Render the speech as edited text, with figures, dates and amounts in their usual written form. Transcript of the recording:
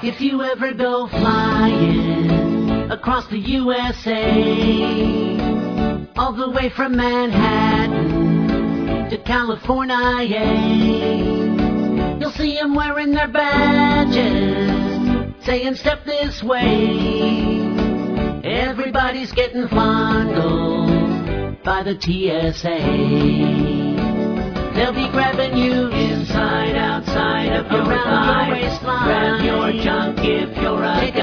If you ever go flying across the USA, all the way from Manhattan to California, you'll see them wearing their badges, saying step this way. Everybody's getting fondled by the TSA. They'll be grabbing you inside, outside of your thigh. Grab your junk if you're a